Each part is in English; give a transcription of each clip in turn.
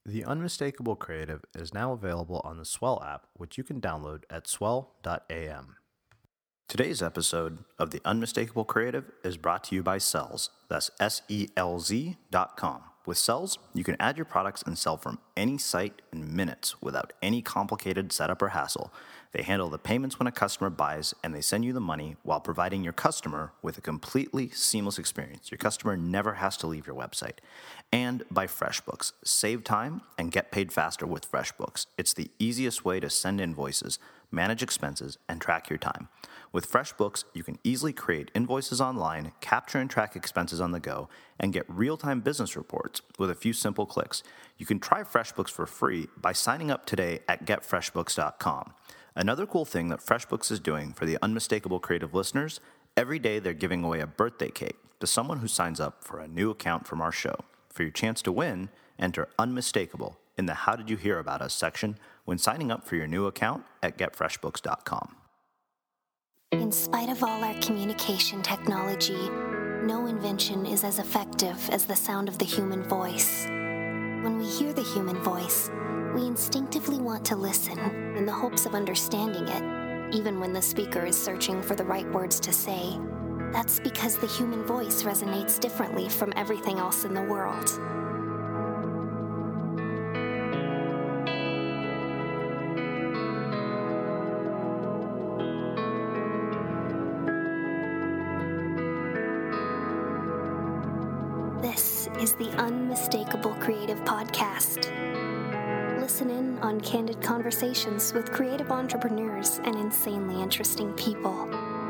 The Unmistakable Creative is now available on the Swell app, which you can download at swell.am. Today's episode of The Unmistakable Creative is brought to you by Selz. That's SELZ.com. With Selz, you can add your products and sell from any site in minutes without any complicated setup or hassle. They handle the payments when a customer buys, and they send you the money while providing your customer with a completely seamless experience. Your customer never has to leave your website. And by FreshBooks. Save time and get paid faster with FreshBooks. It's the easiest way to send invoices, manage expenses, and track your time. With FreshBooks, you can easily create invoices online, capture and track expenses on the go, and get real-time business reports with a few simple clicks. You can try FreshBooks for free by signing up today at getfreshbooks.com. Another cool thing that FreshBooks is doing for the Unmistakable Creative listeners, every day they're giving away a birthday cake to someone who signs up for a new account from our show. For your chance to win, enter Unmistakable in the How Did You Hear About Us section when signing up for your new account at getfreshbooks.com. In spite of all our communication technology, no invention is as effective as the sound of the human voice. When we hear the human voice, we instinctively want to listen in the hopes of understanding it, even when the speaker is searching for the right words to say. That's because the human voice resonates differently from everything else in the world. This is the Unmistakable Creative Podcast. Listen in on candid conversations with creative entrepreneurs and insanely interesting people.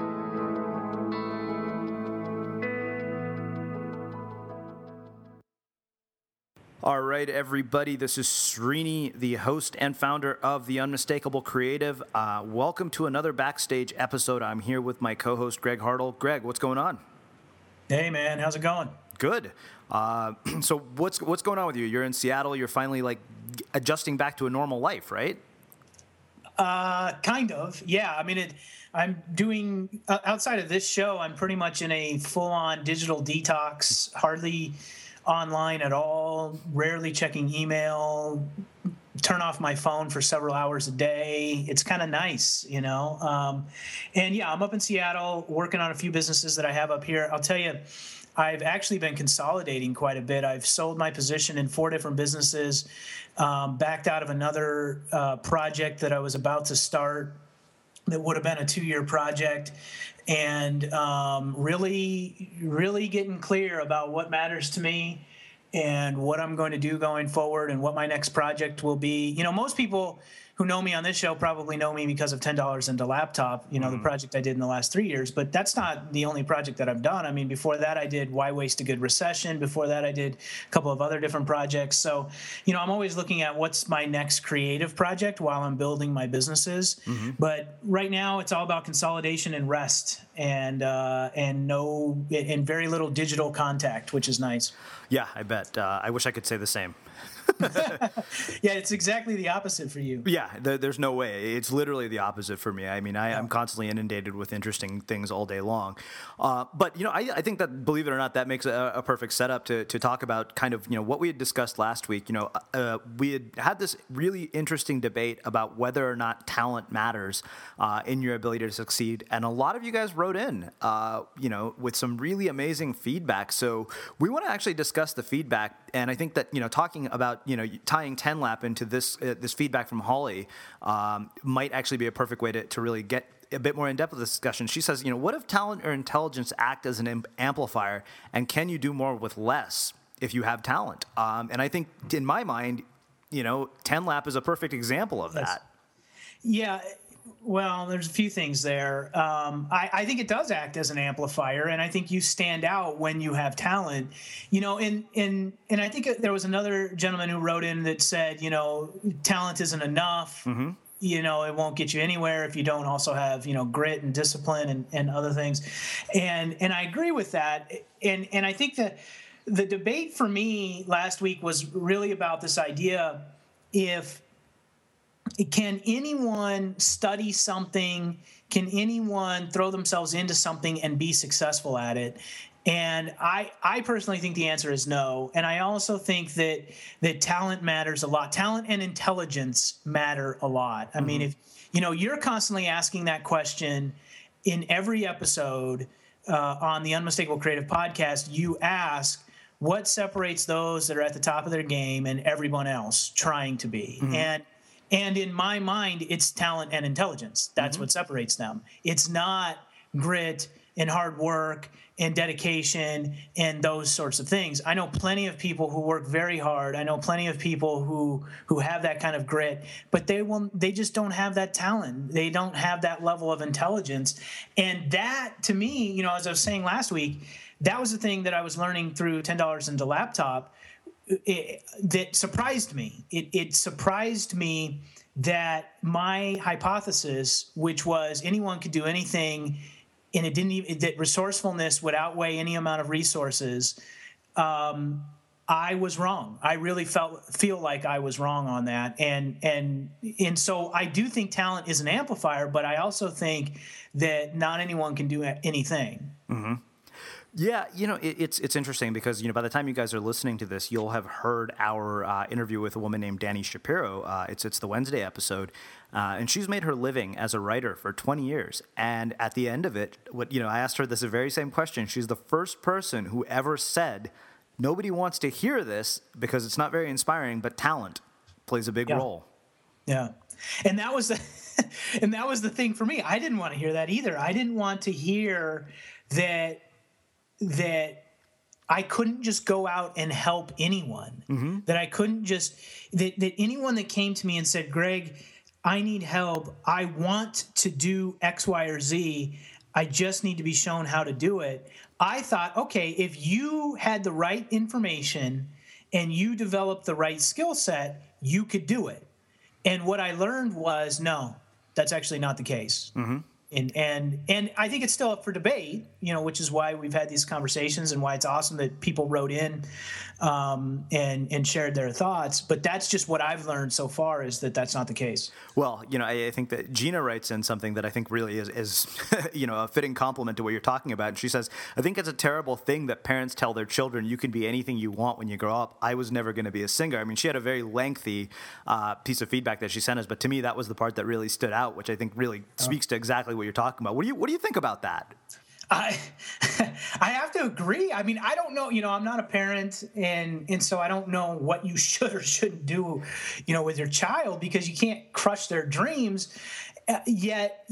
All right, everybody, this is Srini, the host and founder of The Unmistakable Creative. Welcome to another Backstage episode. I'm here with my co-host, Greg Hartle. Greg, what's going on? Hey, man, how's it going? Good. So what's going on with you? You're in Seattle. You're finally adjusting back to a normal life, right? Kind of. Yeah. I mean, I'm doing outside of this show. I'm pretty much in a full-on digital detox. Hardly online at all. Rarely checking email. Turn off my phone for several hours a day. It's kind of nice, you know. And yeah, I'm up in Seattle working on a few businesses that I have up here. I'll tell you, I've actually been consolidating quite a bit. I've sold my position in 4 different businesses, backed out of another project that I was about to start that would have been a 2-year project, and really getting clear about what matters to me and what I'm going to do going forward and what my next project will be. You know, most people who know me on this show probably know me because of $10 into Laptop, you know, the project I did in the last 3 years, but that's not the only project that I've done. I mean, before that I did Why Waste a Good Recession. Before that I did a couple of other different projects. So, you know, I'm always looking at what's my next creative project while I'm building my businesses. Mm-hmm. But right now it's all about consolidation and rest and very little digital contact, which is nice. Yeah, I bet. I wish I could say the same. Yeah, it's exactly the opposite for you. Yeah, there's no way. It's literally the opposite for me. I mean, I'm constantly inundated with interesting things all day long. But, you know, I think that, believe it or not, that makes a perfect setup to talk about kind of, you know, what we had discussed last week. You know, we had this really interesting debate about whether or not talent matters in your ability to succeed. And a lot of you guys wrote in, you know, with some really amazing feedback. So we want to actually discuss the feedback. And I think that, you know, talking about, you know, tying 10Lap into this feedback from Holly might actually be a perfect way to really get a bit more in-depth with this discussion. She says, you know, what if talent or intelligence act as an amplifier, and can you do more with less if you have talent? And I think, in my mind, you know, 10Lap is a perfect example of that. Yeah. Well, there's a few things there. I think it does act as an amplifier, and I think you stand out when you have talent. You know, and I think there was another gentleman who wrote in that said, you know, talent isn't enough. Mm-hmm. You know, it won't get you anywhere if you don't also have, you know, grit and discipline and other things. And I agree with that. And I think that the debate for me last week was really about this idea: can anyone study something? Can anyone throw themselves into something and be successful at it? And I personally think the answer is no. And I also think that talent matters a lot. Talent and intelligence matter a lot. I mean, if you're constantly asking that question in every episode on the Unmistakable Creative Podcast, you ask, what separates those that are at the top of their game and everyone else trying to be? And in my mind, it's talent and intelligence. That's what separates them. It's not grit and hard work and dedication and those sorts of things. I know plenty of people who work very hard. I know plenty of people who have that kind of grit, but they just don't have that talent. They don't have that level of intelligence. And that, to me, as I was saying last week, that was the thing that I was learning through $10 into Laptop that surprised me. It surprised me that my hypothesis, which was anyone could do anything, and it didn't even, that resourcefulness would outweigh any amount of resources, I was wrong. I really feel like I was wrong on that. And so I do think talent is an amplifier, but I also think that not anyone can do anything. Mm-hmm. Yeah, it's interesting because, by the time you guys are listening to this, you'll have heard our interview with a woman named Dani Shapiro. It's the Wednesday episode, and she's made her living as a writer for 20 years. And at the end of it, I asked her this very same question. She's the first person who ever said, nobody wants to hear this because it's not very inspiring, but talent plays a big role. Yeah, and that was the thing for me. I didn't want to hear that either. I didn't want to hear that I couldn't just go out and help anyone, that I couldn't just, that anyone that came to me and said, Greg, I need help. I want to do X, Y, or Z. I just need to be shown how to do it. I thought, okay, if you had the right information and you developed the right skill set, you could do it. And what I learned was, no, that's actually not the case. Mm-hmm. And I think it's still up for debate, which is why we've had these conversations and why it's awesome that people wrote in and shared their thoughts. But that's just what I've learned so far, is that that's not the case. Well, I think that Gina writes in something that I think really is a fitting compliment to what you're talking about. And she says, I think it's a terrible thing that parents tell their children, you can be anything you want when you grow up. I was never going to be a singer. I mean, she had a very lengthy piece of feedback that she sent us, but to me, that was the part that really stood out, which I think really speaks to exactly what you're talking about. What do you think about that? I have to agree. I mean, I don't know, I'm not a parent, and so I don't know what you should or shouldn't do, with your child, because you can't crush their dreams. Yet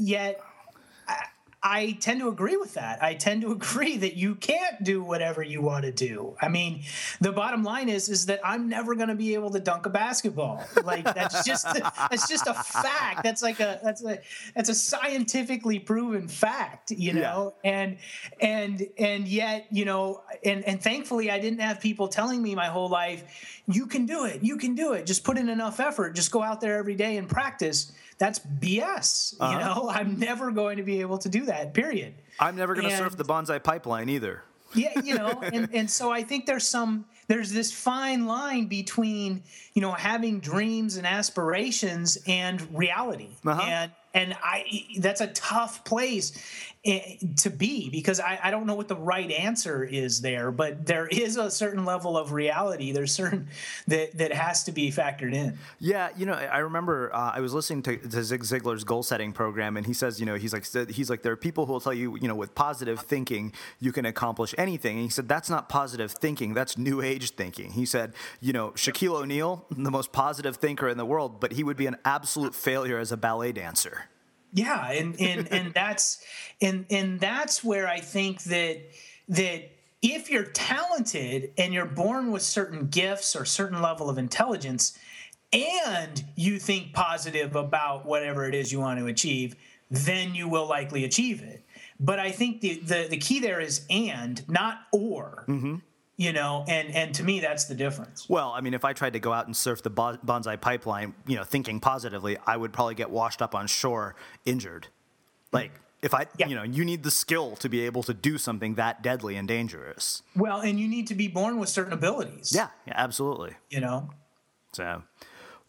I tend to agree with that. I tend to agree that you can't do whatever you want to do. I mean, the bottom line is that I'm never going to be able to dunk a basketball. Like, that's just a fact. That's a scientifically proven fact, Yeah. And yet, and thankfully I didn't have people telling me my whole life, you can do it. You can do it. Just put in enough effort. Just go out there every day and practice. That's BS. I'm never going to be able to do that, period. I'm never going to surf the bonsai pipeline either. Yeah, and so I think there's this fine line between, having dreams and aspirations and reality. And that's a tough place to be, because I don't know what the right answer is there, but there is a certain level of reality. There's certain that has to be factored in. Yeah, I remember I was listening to Zig Ziglar's goal setting program, and he says, he's like there are people who will tell you, with positive thinking you can accomplish anything. And he said that's not positive thinking, that's new age thinking. He said, Shaquille O'Neal, the most positive thinker in the world, but he would be an absolute failure as a ballet dancer. Yeah, and that's where I think that if you're talented and you're born with certain gifts or certain level of intelligence, and you think positive about whatever it is you want to achieve, then you will likely achieve it. But I think the key there is and, not or. Mm-hmm. And to me, that's the difference. Well, I mean, if I tried to go out and surf the bonsai pipeline, thinking positively, I would probably get washed up on shore, injured. Like, you need the skill to be able to do something that deadly and dangerous. Well, and you need to be born with certain abilities. Yeah, absolutely. So,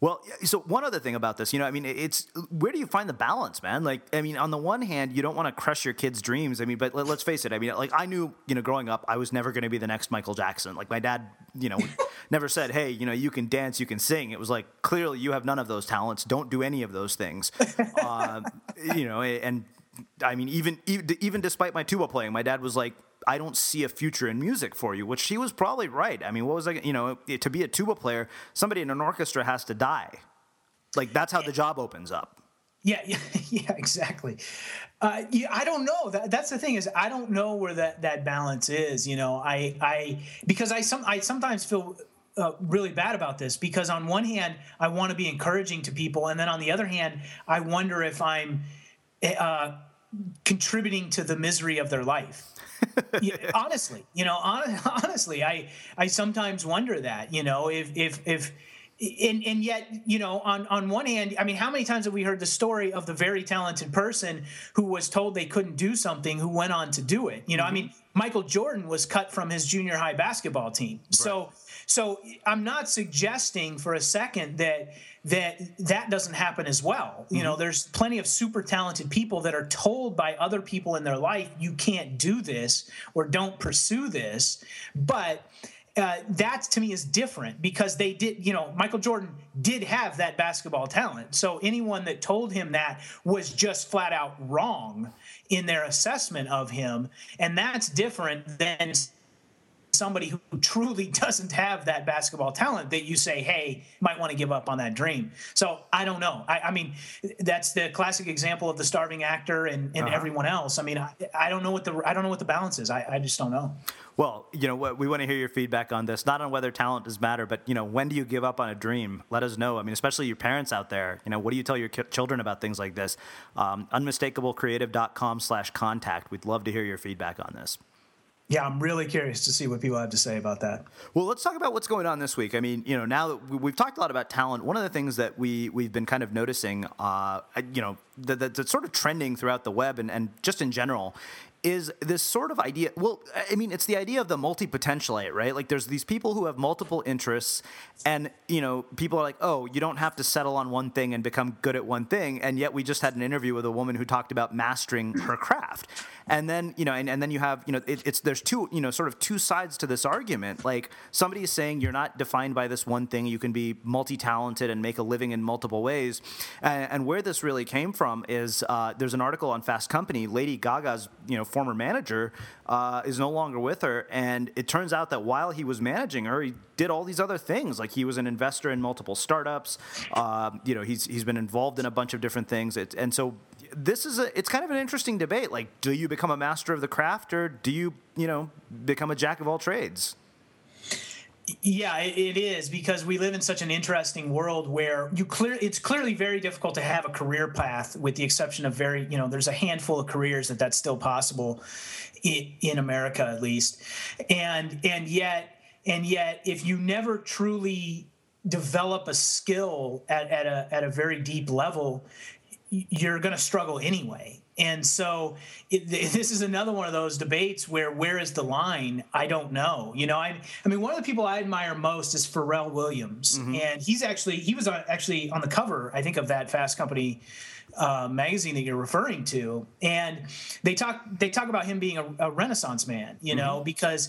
Well, so one other thing about this, I mean, it's where do you find the balance, man? Like, I mean, on the one hand, you don't want to crush your kids' dreams. I mean, but let's face it. I mean, like I knew, growing up, I was never going to be the next Michael Jackson. Like my dad, never said, hey, you can dance, you can sing. It was like, clearly you have none of those talents. Don't do any of those things. And I mean, even despite my tuba playing, my dad was like, I don't see a future in music for you, which she was probably right. I mean, what was I, to be a tuba player, somebody in an orchestra has to die. Like that's how the job opens up. Yeah, exactly. I don't know. That's the thing is I don't know where that balance is. Because I sometimes feel really bad about this because on one hand I want to be encouraging to people, and then on the other hand I wonder if I'm contributing to the misery of their life. Honestly, I sometimes wonder that, if and yet, on one hand, I mean, how many times have we heard the story of the very talented person who was told they couldn't do something, who went on to do it? I mean, Michael Jordan was cut from his junior high basketball team. Right. So I'm not suggesting for a second that doesn't happen as well. There's plenty of super talented people that are told by other people in their life, you can't do this or don't pursue this. But that to me is different because they did, Michael Jordan did have that basketball talent. So anyone that told him that was just flat out wrong in their assessment of him. And that's different than somebody who truly doesn't have that basketball talent that you say, hey, might want to give up on that dream. So I don't know. I mean, that's the classic example of the starving actor and everyone else. I mean, I don't know what the balance is. I just don't know. Well, we want to hear your feedback on this, not on whether talent does matter, but, when do you give up on a dream? Let us know. I mean, especially your parents out there, what do you tell your children about things like this? Unmistakablecreative.com/contact. We'd love to hear your feedback on this. Yeah, I'm really curious to see what people have to say about that. Well, let's talk about what's going on this week. I mean, now that we've talked a lot about talent, one of the things that we've been kind of noticing, that's sort of trending throughout the web and just in general is this sort of idea. Well, I mean, it's the idea of the multi-potentialite, right? Like there's these people who have multiple interests and, people are like, oh, you don't have to settle on one thing and become good at one thing. And yet we just had an interview with a woman who talked about mastering her craft. And then, and then you have, there's two, sort of two sides to this argument. Like somebody is saying you're not defined by this one thing. You can be multi-talented and make a living in multiple ways. And where this really came from is there's an article on Fast Company. Lady Gaga's, former manager is no longer with her. And it turns out that while he was managing her, he did all these other things. Like he was an investor in multiple startups. He's been involved in a bunch of different things. And so this is it's kind of an interesting debate. Like, do you become a master of the craft or do you, become a jack of all trades? Yeah, it is because we live in such an interesting world where it's clearly very difficult to have a career path with the exception of there's a handful of careers that's still possible in America, at least. And yet if you never truly develop a skill at a very deep level, you're going to struggle anyway. And so this is another one of those debates where is the line? I don't know. I mean, one of the people I admire most is Pharrell Williams. Mm-hmm. And he was actually on the cover, I think, of that Fast Company magazine that you're referring to. And they talk about him being a Renaissance man, mm-hmm. because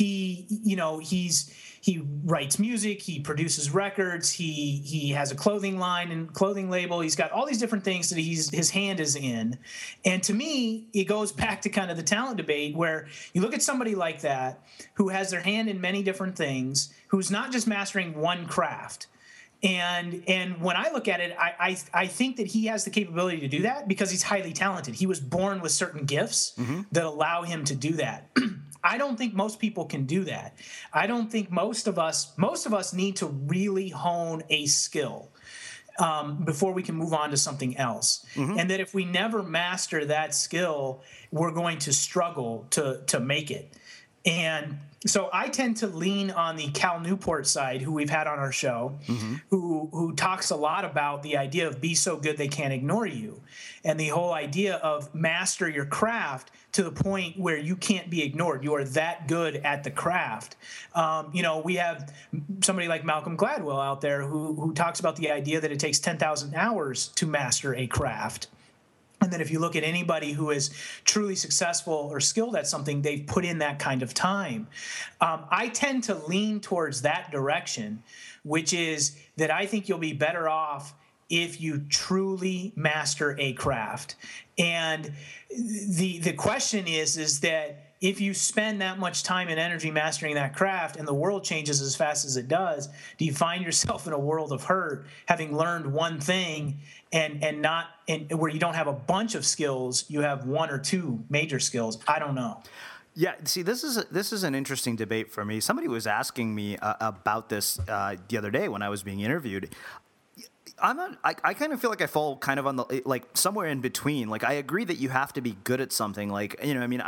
he writes music, he produces records, he has a clothing line and clothing label. He's got all these different things that his hand is in. And to me, it goes back to kind of the talent debate where you look at somebody like that who has their hand in many different things, who's not just mastering one craft. And when I look at it, I think that he has the capability to do that because he's highly talented. He was born with certain gifts mm-hmm. that allow him to do that. I don't think most people can do that. I don't think most of us need to really hone a skill before we can move on to something else. Mm-hmm. And that if we never master that skill, we're going to struggle to make it. And so I tend to lean on the Cal Newport side, who we've had on our show, who talks a lot about the idea of be so good they can't ignore you, and the whole idea of master your craft to the point where you can't be ignored. You are that good at the craft. We have somebody like Malcolm Gladwell out there who talks about the idea that it takes 10,000 hours to master a craft. And then if you look at anybody who is truly successful or skilled at something, they've put in that kind of time. I tend to lean towards that direction, which is that I think you'll be better off if you truly master a craft. And the question is that if you spend that much time and energy mastering that craft and the world changes as fast as it does, do you find yourself in a world of hurt having learned one thing and not where you don't have a bunch of skills, you have one or two major skills? I don't know. Yeah, see, this is an interesting debate for me. Somebody was asking me about this the other day when I was being interviewed. I kind of feel like I fall kind of on the, like, somewhere in between. Like, I agree that you have to be good at something. Like,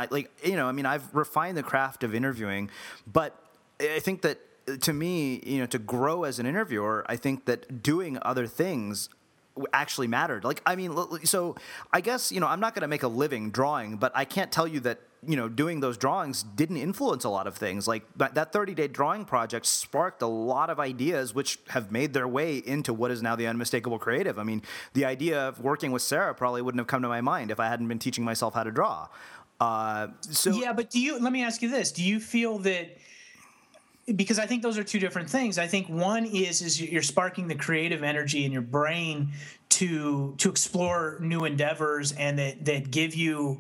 I've refined the craft of interviewing, but I think that to me, to grow as an interviewer, I think that doing other things actually mattered. Like, so I guess, I'm not going to make a living drawing, but I can't tell you that, doing those drawings didn't influence a lot of things. Like, that 30-day drawing project sparked a lot of ideas which have made their way into what is now the Unmistakable Creative. I mean, the idea of working with Sarah probably wouldn't have come to my mind if I hadn't been teaching myself how to draw. Yeah, but let me ask you this. Do you feel that, because I think those are two different things. I think one is you're sparking the creative energy in your brain to explore new endeavors and that give you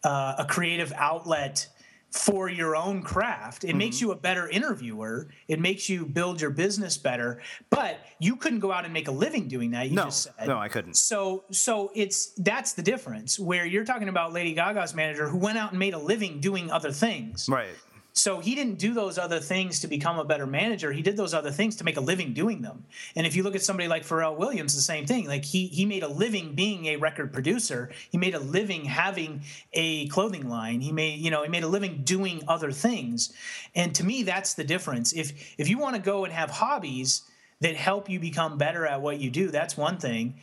a creative outlet for your own craft. It makes you a better interviewer. It makes you build your business better. But you couldn't go out and make a living doing that. You just said. No, I couldn't. So that's the difference. Where you're talking about Lady Gaga's manager who went out and made a living doing other things. Right. So he didn't do those other things to become a better manager. He did those other things to make a living doing them. And if you look at somebody like Pharrell Williams, the same thing. Like he made a living being a record producer. He made a living having a clothing line. He made a living doing other things. And to me, that's the difference. If you want to go and have hobbies that help you become better at what you do, that's one thing.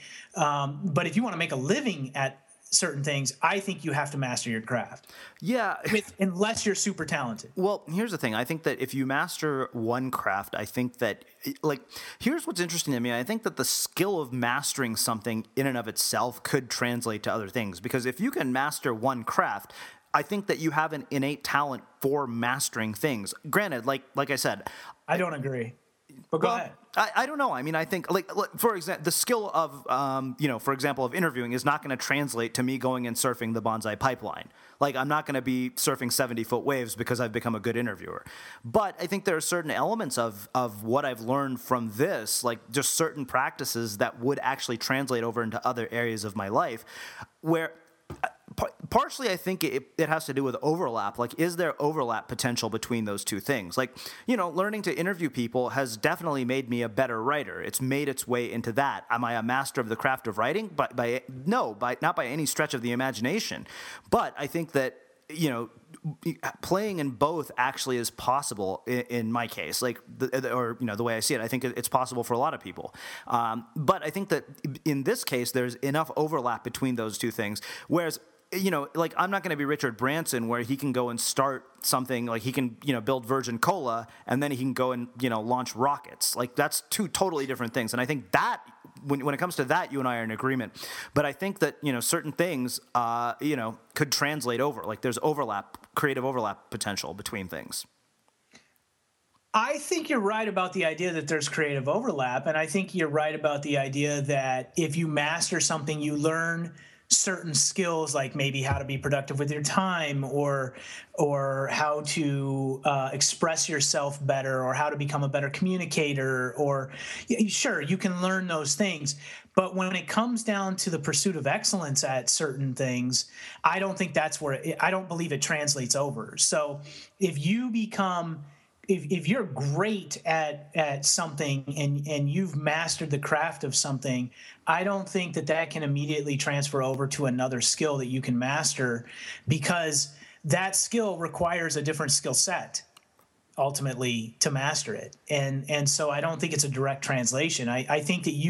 But if you want to make a living at certain things, I think you have to master your craft. Yeah. Unless you're super talented. Well, here's the thing. I think that if you master one craft, I think that, like, here's what's interesting to me. I think that the skill of mastering something in and of itself could translate to other things. Because if you can master one craft, I think that you have an innate talent for mastering things. Granted, like I said, I don't agree. But go ahead. I don't know. I mean, I think, like for example, the skill of, for example, of interviewing is not going to translate to me going and surfing the Bonsai Pipeline. Like, I'm not going to be surfing 70-foot waves because I've become a good interviewer. But I think there are certain elements of what I've learned from this, like just certain practices that would actually translate over into other areas of my life where partially, I think it has to do with overlap. Like, is there overlap potential between those two things? Like, learning to interview people has definitely made me a better writer. It's made its way into that. Am I a master of the craft of writing? Not by any stretch of the imagination. But I think that, playing in both actually is possible in my case, like, the way I see it. I think it's possible for a lot of people. But I think that in this case, there's enough overlap between those two things. Whereas, like, I'm not going to be Richard Branson where he can go and start something, like he can, build Virgin Cola and then he can go and, launch rockets. Like, that's two totally different things. And I think that when it comes to that, you and I are in agreement. But I think that, certain things, could translate over. Like, there's creative overlap potential between things. I think you're right about the idea that there's creative overlap. And I think you're right about the idea that if you master something, you learn certain skills, like maybe how to be productive with your time or how to express yourself better or how to become a better communicator, or sure, you can learn those things. But when it comes down to the pursuit of excellence at certain things, I don't think that's where I don't believe it translates over. So if you become if you're great at something and you've mastered the craft of something, I don't think that can immediately transfer over to another skill that you can master, because that skill requires a different skill set ultimately to master it. And so I don't think it's a direct translation. I think that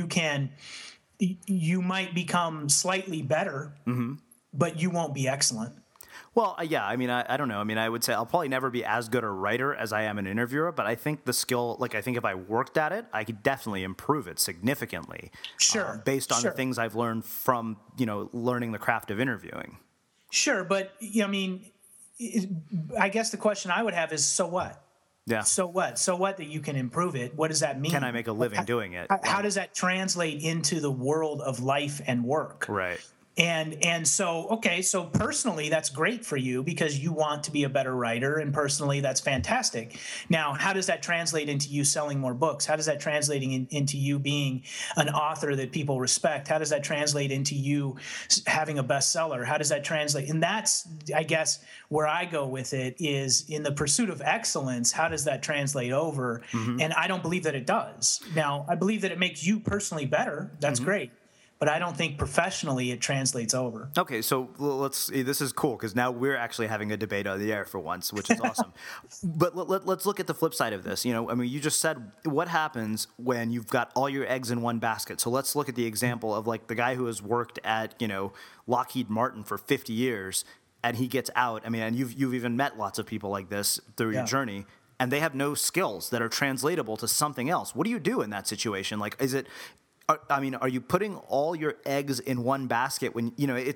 you might become slightly better, but you won't be excellent. Well, yeah, I mean, I don't know. I mean, I would say I'll probably never be as good a writer as I am an interviewer, but I think the skill, like, I think if I worked at it, I could definitely improve it significantly. Sure. Based on the things I've learned from, learning the craft of interviewing. Sure. But, I mean, I guess the question I would have is, so what? Yeah. So what? So what that you can improve it? What does that mean? Can I make a living doing it? How does that translate into the world of life and work? Right. And so, okay, so personally, that's great for you because you want to be a better writer, and personally, that's fantastic. Now, how does that translate into you selling more books? How does that translate into you being an author that people respect? How does that translate into you having a bestseller? How does that translate? And that's, I guess, where I go with it is in the pursuit of excellence, how does that translate over? And I don't believe that it does. Now, I believe that it makes you personally better. That's great. But I don't think professionally it translates over. Okay, so this is cool because now we're actually having a debate on the air for once, which is awesome. But let's look at the flip side of this. I mean, you just said what happens when you've got all your eggs in one basket. So let's look at the example of like the guy who has worked at, Lockheed Martin for 50 years and he gets out. I mean, and you've even met lots of people like this through your journey. And they have no skills that are translatable to something else. What do you do in that situation? Like, are you putting all your eggs in one basket when,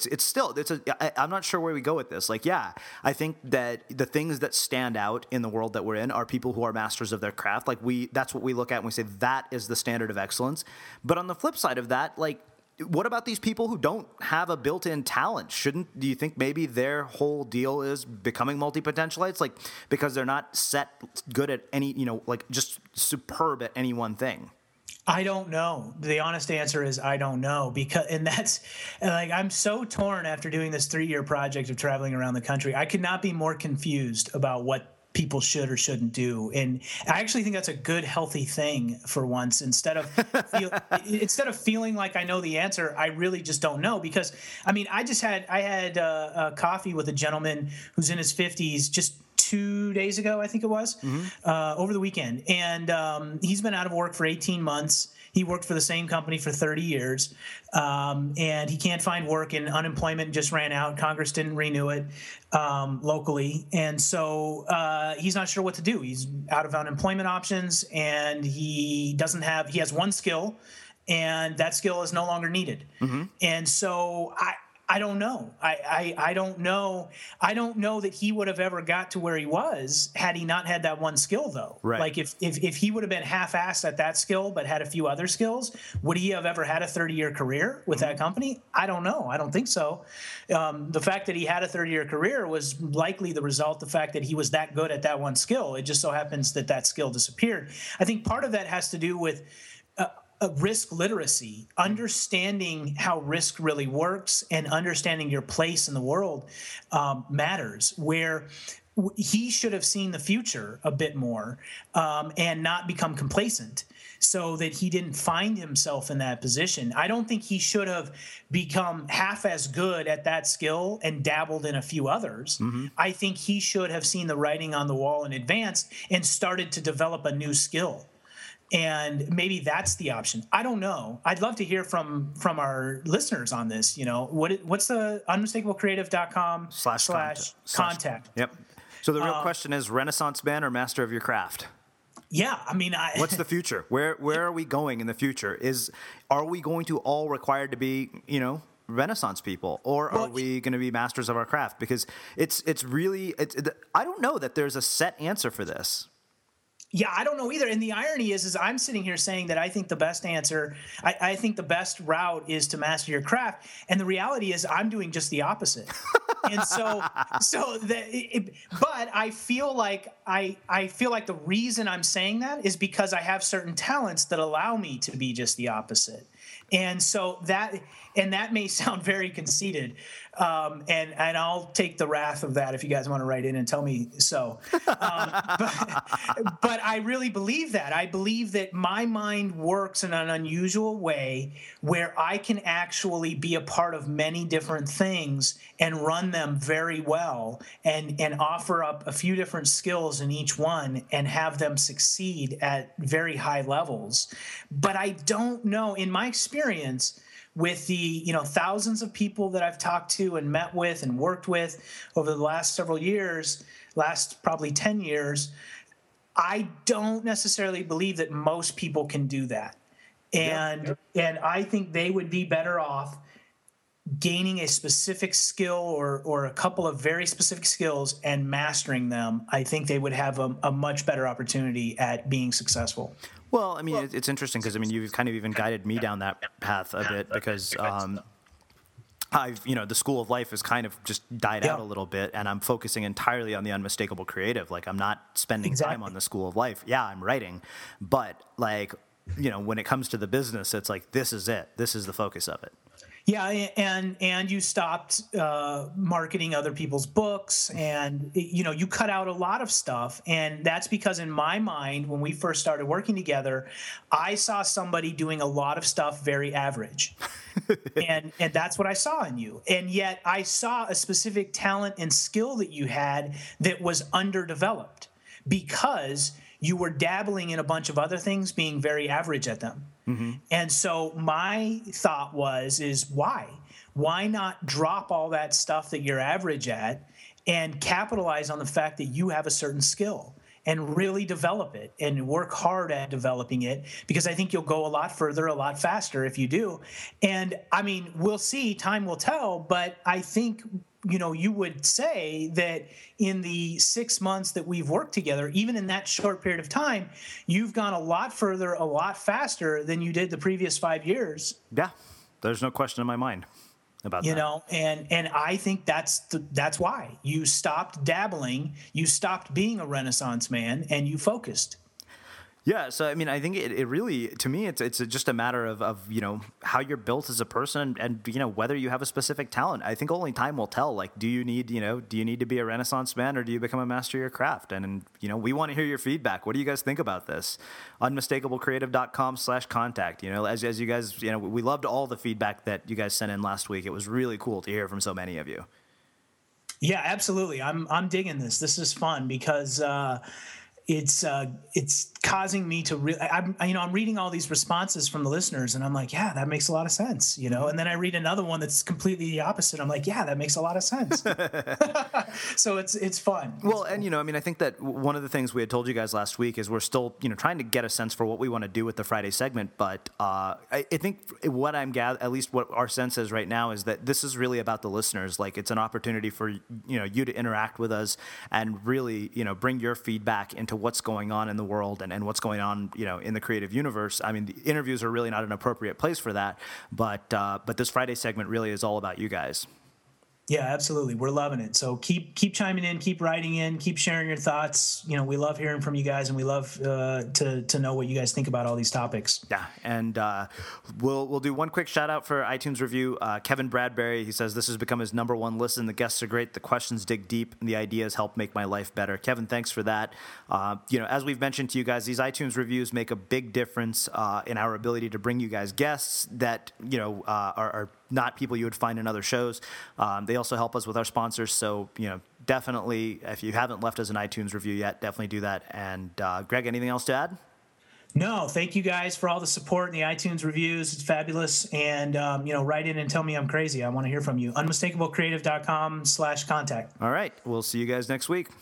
I'm not sure where we go with this. Like, yeah, I think that the things that stand out in the world that we're in are people who are masters of their craft. Like that's what we look at and we say that is the standard of excellence. But on the flip side of that, like, what about these people who don't have a built-in talent? Do you think maybe their whole deal is becoming multi-potentialites? Like, because they're not set good at any, just superb at any one thing? I don't know. The honest answer is I don't know that's like I'm so torn after doing this 3-year project of traveling around the country. I could not be more confused about what people should or shouldn't do, and I actually think that's a good, healthy thing for once. Instead of feeling like I know the answer, I really just don't know. Because I mean, I had a coffee with a gentleman who's in his 50s just 2 days ago, I think it was, over the weekend. And he's been out of work for 18 months. He worked for the same company for 30 years, and he can't find work, and unemployment just ran out. Congress didn't renew it locally. And so he's not sure what to do. He's out of unemployment options, and he has one skill, and that skill is no longer needed. And so I don't know. I don't know. I don't know that he would have ever got to where he was had he not had that one skill, though. Right. Like if he would have been half-assed at that skill but had a few other skills, would he have ever had a 30-year career with that company? I don't know. I don't think so. The fact that he had a 30-year career was likely the result of the fact that he was that good at that one skill. It just so happens that skill disappeared. I think part of that has to do with risk literacy, understanding how risk really works and understanding your place in the world matters, where he should have seen the future a bit more and not become complacent so that he didn't find himself in that position. I don't think he should have become half as good at that skill and dabbled in a few others. I think he should have seen the writing on the wall in advance and started to develop a new skill. And maybe that's the option. I don't know. I'd love to hear from our listeners on this. What's the unmistakablecreative.com/contact? Yep. So the real question is Renaissance man or master of your craft? Yeah, I mean, what's the future? Where are we going in the future? Are we going to all required to be, Renaissance people, or are we going to be masters of our craft? Because it's really I don't know that there's a set answer for this. Yeah, I don't know either. And the irony is I'm sitting here saying that I think the best answer, I think the best route is to master your craft. And the reality is I'm doing just the opposite. And but I feel like the reason I'm saying that is because I have certain talents that allow me to be just the opposite. And so that may sound very conceited, and I'll take the wrath of that if you guys want to write in and tell me so. But I really believe that. I believe that my mind works in an unusual way where I can actually be a part of many different things and run them very well and offer up a few different skills in each one and have them succeed at very high levels. But I don't know, in my experience, with the thousands of people that I've talked to and met with and worked with over the last several years, last probably 10 years, I don't necessarily believe that most people can do that. And I think they would be better off gaining a specific skill or a couple of very specific skills and mastering them. I think they would have a much better opportunity at being successful. Well, I mean, it's interesting because, I mean, you've kind of even guided me down that path a bit because the School of Life has kind of just died out a little bit, and I'm focusing entirely on the Unmistakable Creative. Like, I'm not spending time on the School of Life. Yeah, I'm writing, but like, when it comes to the business, it's like, this is it. This is the focus of it. Yeah, and you stopped marketing other people's books, and you cut out a lot of stuff, and that's because in my mind, when we first started working together, I saw somebody doing a lot of stuff very average, and that's what I saw in you, and yet I saw a specific talent and skill that you had that was underdeveloped because you were dabbling in a bunch of other things, being very average at them. Mm-hmm. And so my thought is why? Why not drop all that stuff that you're average at and capitalize on the fact that you have a certain skill and really develop it and work hard at developing it? Because I think you'll go a lot further, a lot faster if you do. And I mean, we'll see, time will tell, but I think you would say that in the 6 months that we've worked together, even in that short period of time, you've gone a lot further, a lot faster than you did the previous 5 years. Yeah, there's no question in my mind about that. And I think that's why you stopped dabbling, you stopped being a Renaissance man, and you focused. Yeah, so I mean, I think it really, to me, it's just a matter of how you're built as a person and whether you have a specific talent. I think only time will tell. Like, do you need to be a Renaissance man, or do you become a master of your craft? And we want to hear your feedback. What do you guys think about this? Unmistakablecreative.com/contact. As you guys, we loved all the feedback that you guys sent in last week. It was really cool to hear from so many of you. Yeah, absolutely. I'm digging this. This is fun because it's causing me to really, I'm reading all these responses from the listeners, and I'm like, yeah, that makes a lot of sense, and then I read another one that's completely the opposite. I'm like, yeah, that makes a lot of sense. So it's fun. Well, and I think that one of the things we had told you guys last week is we're still, trying to get a sense for what we want to do with the Friday segment. But I think what I'm at least what our sense is right now is that this is really about the listeners. Like, it's an opportunity for, you to interact with us and really, bring your feedback into what's going on in the world and what's going on, in the creative universe. I mean, the interviews are really not an appropriate place for that, but this Friday segment really is all about you guys. Yeah, absolutely. We're loving it. So keep chiming in, keep writing in, keep sharing your thoughts. We love hearing from you guys, and we love to know what you guys think about all these topics. Yeah, and we'll do one quick shout out for iTunes review. Kevin Bradbury, he says, this has become his number one listen. The guests are great. The questions dig deep, and the ideas help make my life better. Kevin, thanks for that. As we've mentioned to you guys, these iTunes reviews make a big difference in our ability to bring you guys guests that are not people you would find in other shows. They also help us with our sponsors. So, definitely, if you haven't left us an iTunes review yet, definitely do that. And Greg, anything else to add? No, thank you guys for all the support in the iTunes reviews. It's fabulous. And, write in and tell me I'm crazy. I want to hear from you. Unmistakablecreative.com/contact. All right. We'll see you guys next week.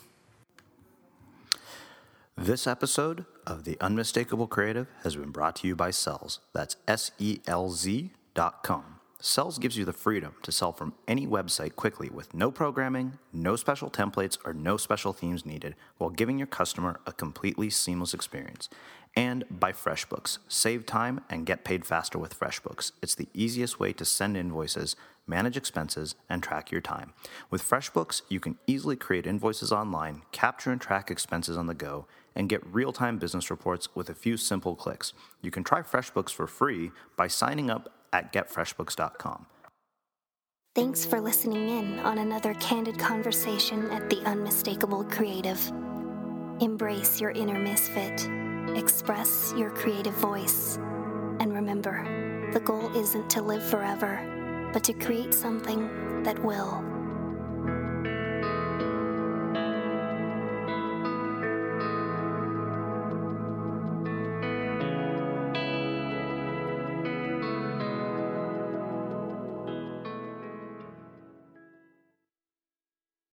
This episode of The Unmistakable Creative has been brought to you by Selz. That's SELZ.com. Selz gives you the freedom to sell from any website quickly with no programming, no special templates, or no special themes needed, while giving your customer a completely seamless experience. And by FreshBooks. Save time and get paid faster with FreshBooks. It's the easiest way to send invoices, manage expenses, and track your time. With FreshBooks, you can easily create invoices online, capture and track expenses on the go, and get real-time business reports with a few simple clicks. You can try FreshBooks for free by signing up at getfreshbooks.com. Thanks for listening in on another candid conversation at The Unmistakable Creative. Embrace your inner misfit. Express your creative voice. And remember, the goal isn't to live forever, but to create something that will.